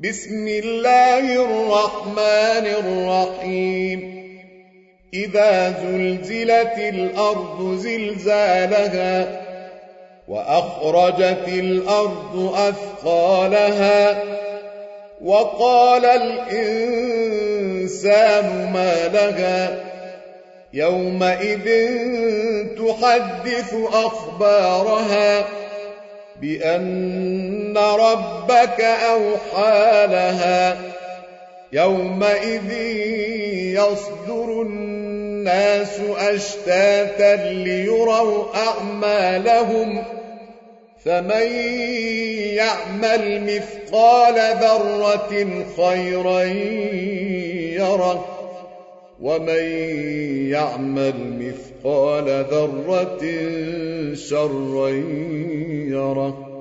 بسم الله الرحمن الرحيم إذا زلزلت الأرض زلزالها وأخرجت الأرض أثقالها وقال الإنسان ما لها يومئذ تحدث أخبارها بأن ربك أوحى لها يومئذ يصدر الناس أشتاتا ليروا أعمالهم فمن يعمل مثقال ذرة خيرا يره ومن يعمل مثقال ذرة شرا يره